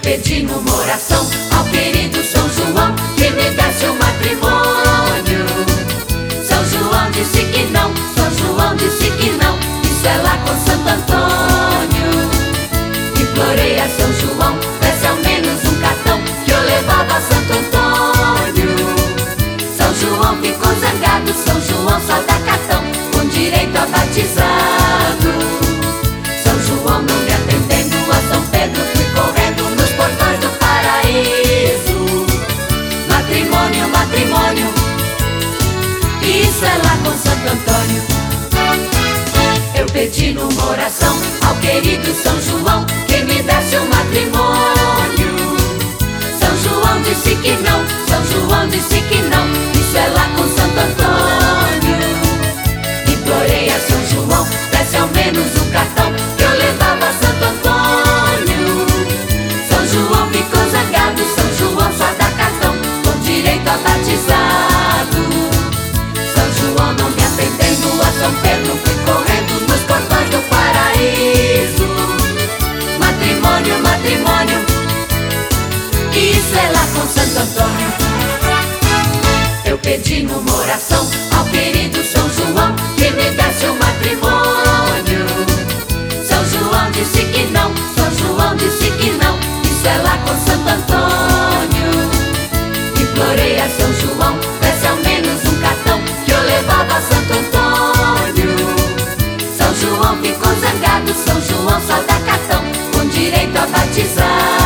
pedi numa oração ao querido São João que me desse um matrimônio. São João disse que não, São João disse que não, isso é lá com Santo Antônio. Implorei a São João, desse ao menos um cartão que eu levava a Santo Antônio. São João ficou zangado, São João só dá cartão com direito a batizado. São João não me atendendo, a São Pedro fui correndo nos portões do paraíso. Matrimônio, matrimônio, isso é lá com Santo Antônio. Eu pedi numa oração ao querido São João que me desse um matrimônio. São João disse que não, São João disse que não, isso é lá com Santo Antônio. Implorei a São João, desse ao menos um cartão que eu levava a Santo Antônio. São João ficou zangado, São João só dá cartão com direito a batizado. São João não me atendendo, a São Pedro fui correndo nos portões do paraíso. Matrimônio, matrimônio, isso é lá com Santo Antônio. Eu pedi numa oração ao querido São João que me desse um matrimônio. São João disse que não, São João disse que não, isso é lá com Santo Antônio. Implorei a São João, desse ao menos um cartão que eu levava a Santo Antônio. São João ficou zangado, São João só dá cartão com direito a batizar.